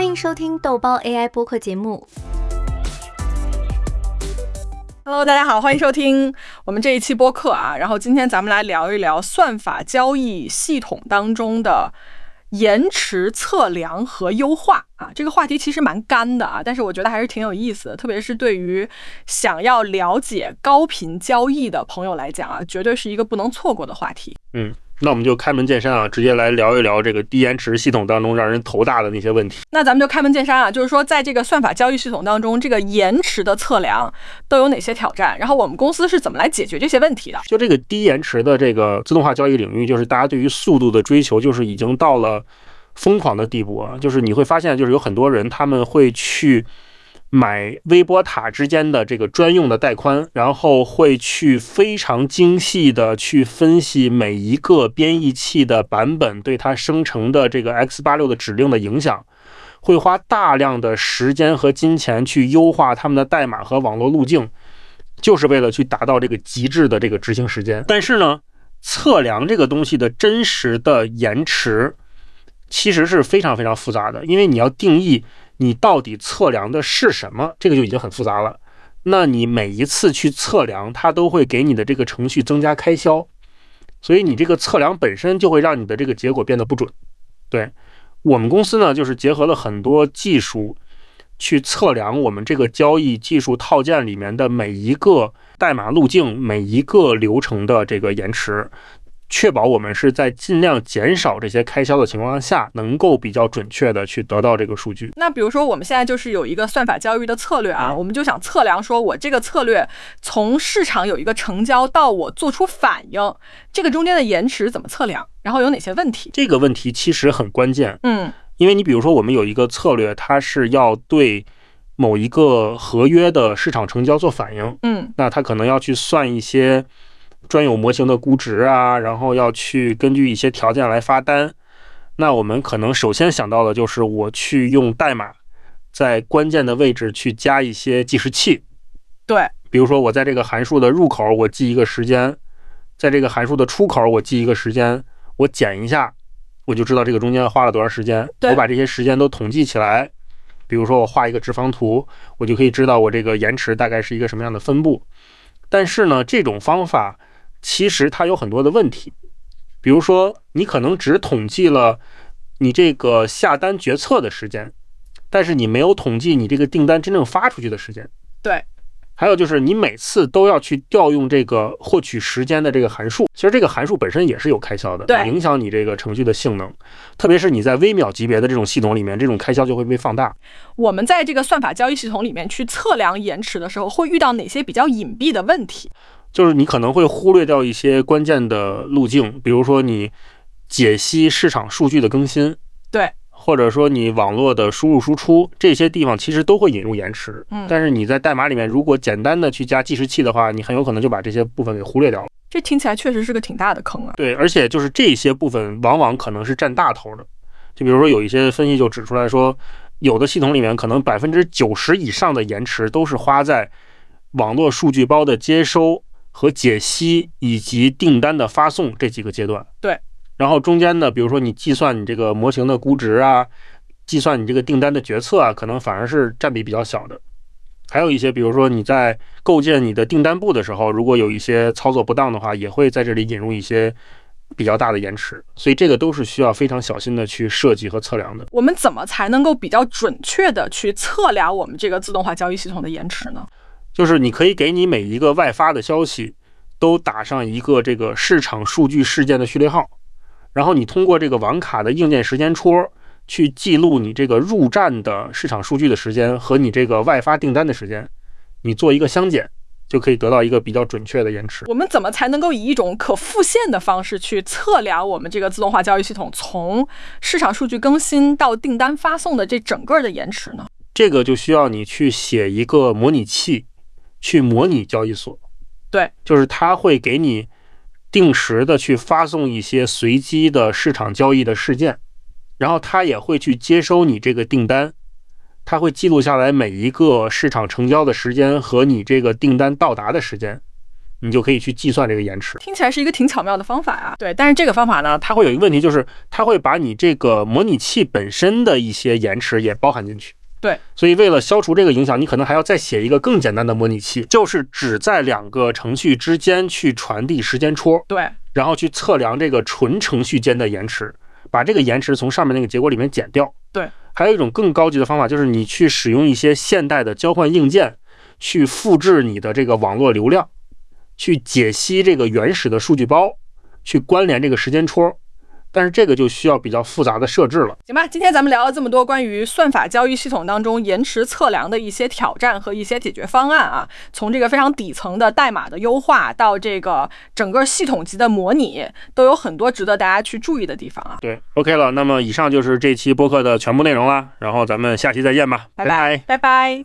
欢迎收听豆包 AI 播客节目。 Hello， 大家好，欢迎收听我们这一期播客啊。然后今天咱们来聊一聊算法交易系统当中的延迟测量和优化啊。这个话题其实蛮干的啊，但是我觉得还是挺有意思的，特别是对于想要了解高频交易的朋友来讲啊，绝对是一个不能错过的话题。 那我们就开门见山啊，直接来聊一聊这个低延迟系统当中让人头大的那些问题。 那咱们就开门见山啊，就是说在这个算法交易系统当中，这个延迟的测量都有哪些挑战，然后我们公司是怎么来解决这些问题的。 就这个低延迟的这个自动化交易领域，就是大家对于速度的追求就是已经到了疯狂的地步啊。就是你会发现，就是有很多人他们会去买微波塔之间的这个专用的带宽，然后会去非常精细的去分析每一个编译器的版本对它生成的这个 x86 的指令的影响，会花大量的时间和金钱去优化他们的代码和网络路径，就是为了去达到这个极致的这个执行时间。但是呢，测量这个东西的真实的延迟其实是非常非常复杂的，因为你要定义你到底测量的是什么，这个就已经很复杂了。那你每一次去测量，它都会给你的这个程序增加开销，所以你这个测量本身就会让你的这个结果变得不准。对，我们公司呢，就是结合了很多技术去测量我们这个交易技术套件里面的每一个代码路径、每一个流程的这个延迟，确保我们是在尽量减少这些开销的情况下，能够比较准确的去得到这个数据。 那比如说我们现在就是有一个算法交易的策略啊，我们就想测量说我这个策略从市场有一个成交到我做出反应，这个中间的延迟怎么测量，然后有哪些问题？ 这个问题其实很关键，因为你比如说我们有一个策略，它是要对某一个合约的市场成交做反应，那它可能要去算一些专有模型的估值啊，然后要去根据一些条件来发单。那我们可能首先想到的就是我去用代码在关键的位置去加一些计时器。 对， 比如说我在这个函数的入口我记一个时间，在这个函数的出口我记一个时间，我减一下我就知道这个中间花了多少时间。我把这些时间都统计起来，比如说我画一个直方图，我就可以知道我这个延迟大概是一个什么样的分布。但是呢，这种方法其实它有很多的问题，比如说你可能只统计了你这个下单决策的时间，但是你没有统计你这个订单真正发出去的时间。 对， 还有就是你每次都要去调用这个获取时间的这个函数，其实这个函数本身也是有开销的， 对， 影响你这个程序的性能，特别是你在微秒级别的这种系统里面，这种开销就会被放大。 我们在这个算法交易系统里面去测量延迟的时候，会遇到哪些比较隐蔽的问题？ 就是你可能会忽略掉一些关键的路径，比如说你解析市场数据的更新， 对， 或者说你网络的输入输出，这些地方其实都会引入延迟。但是你在代码里面如果简单的去加计时器的话，你很有可能就把这些部分给忽略掉了。 这听起来确实是个挺大的坑啊。 对，而且就是这些部分往往可能是占大头的。就比如说有一些分析就指出来说，有的系统里面可能90%以上的延迟都是花在网络数据包的接收和解析以及订单的发送这几个阶段。 对， 然后中间的比如说你计算你这个模型的估值啊，计算你这个订单的决策啊，可能反而是占比比较小的。还有一些比如说你在构建你的订单簿的时候，如果有一些操作不当的话，也会在这里引入一些比较大的延迟，所以这个都是需要非常小心的去设计和测量的。 我们怎么才能够比较准确的去测量我们这个自动化交易系统的延迟呢？ 就是你可以给你每一个外发的消息都打上一个这个市场数据事件的序列号，然后你通过这个网卡的硬件时间戳去记录你这个入站的市场数据的时间和你这个外发订单的时间，你做一个相减，就可以得到一个比较准确的延迟。 我们怎么才能够以一种可复现的方式去测量我们这个自动化交易系统从市场数据更新到订单发送的这整个的延迟呢？ 这个就需要你去写一个模拟器去模拟交易所。 对， 就是它会给你定时的去发送一些随机的市场交易的事件，然后它也会去接收你这个订单，它会记录下来每一个市场成交的时间和你这个订单到达的时间， 你就可以去计算这个延迟。 听起来是一个挺巧妙的方法啊。对，但是这个方法呢， 它会有一个问题，就是它会把你这个模拟器本身的一些延迟也包含进去。 对， 所以为了消除这个影响，你可能还要再写一个更简单的模拟器，就是只在2个程序之间去传递时间戳， 对， 然后去测量这个纯程序间的延迟，把这个延迟从上面那个结果里面减掉。 对， 还有一种更高级的方法，就是你去使用一些现代的交换硬件，去复制你的这个网络流量，去解析这个原始的数据包，去关联这个时间戳。但是这个就需要比较复杂的设置了。 行吧，今天咱们聊了这么多关于算法交易系统当中延迟测量的一些挑战和一些解决方案啊，从这个非常底层的代码的优化到这个整个系统级的模拟，都有很多值得大家去注意的地方啊。 对 ，OK 了，那么以上就是这期播客的全部内容了，然后咱们下期再见吧， 拜拜。